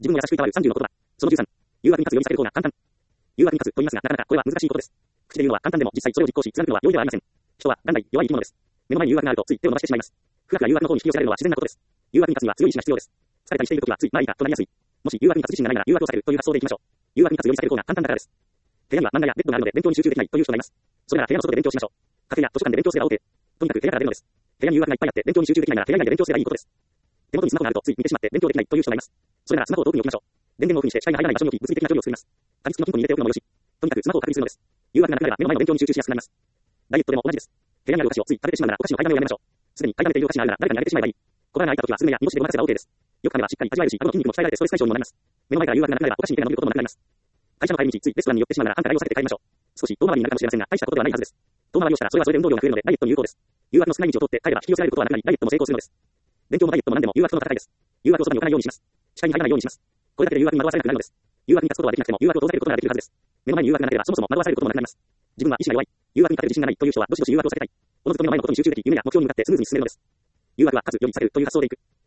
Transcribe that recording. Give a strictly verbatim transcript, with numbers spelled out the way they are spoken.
自分を優しくいたわるさんじゅうの言葉。そのじゅうさん。誘惑に勝つようにされる方が簡単。誘惑に勝つと言いますが、なかなかこれは難しいことです。口で言うのは簡単でも、実際それを実行し、貫くのは容易ではありません。人は、元来弱い生き物です。目の前に誘惑があると、つい手を伸ばしてしまいます。不楽が誘惑の方に引き寄せられるのは自然なことです。誘惑に勝つには強い意志が必要です。疲れたりしているときは、つい、まあいいか、となりやすい。もし誘惑に勝つ自信がないなら、誘惑を避けるという発想でいきましょう。誘惑に勝つようにされる方が簡単だからです。部屋には漫画やベッドがあるので勉強に集中できないという人がいます。それなら部屋の外で勉強しましょう。カフェや図書館で勉強すれば OK。とにかく部屋から出るのです。部屋に誘惑がいっぱいあって勉強に集中できないなら部屋以外で勉強すればいいことです。手元にスマホがあるとつい見てしまって勉強できないという人がいます。それならスマホを遠くに置きましょう。電源をオフにして視界が入らない場所に置き、物理的な距離を作ります。鍵付きの金庫に入れておくのもよし。とにかくスマホを確認するのです。誘惑がなくなれば目の前の勉強に集中しやすくなります。ダイエットでも同じです。部屋にあるお菓子をつい食べてしまうならお菓子の買いだめをやめましょう。すでに買いだめているお菓子があるなら誰かにあげてしまえばいい。小腹が空いたときはスルメや煮干しでごまかせば OK です。よく噛めばしっかり味わえるし、顎の筋肉も鍛えられてストレス解消にもなります。目の前から誘惑がなくなればお菓子に手が伸びることもなくなります。会社の帰り道、ついレストランに寄ってしまうなら繁華街を避けて帰りましょう。少し遠回りになるかもしれませんが、大したことではないはずです。遠回りをしたらそれはそれで運動量が増えるのでダイエットに有効です。誘惑の少ない道を通って帰れば引き寄せられることはなくなり、ダイエットも成功するのです。勉強もダイエットも何でも誘惑との戦いです。誘惑をそばに置かないようにします。視界に入らないようにします。これだけで誘惑に惑わされなくなるのです。誘惑に立つことはできなくても誘惑を遠ざけることができるはずです。目の前に誘惑がなければそもそも惑わされることもなくなります。自分は意志が弱い。誘惑に勝てる自信がないという人はどしどし誘惑を避けたい。おのずと目の前のことに集中でき、夢や目標に向かってスムーズに進めるのです。誘惑は勝つより避けるという発想でいく。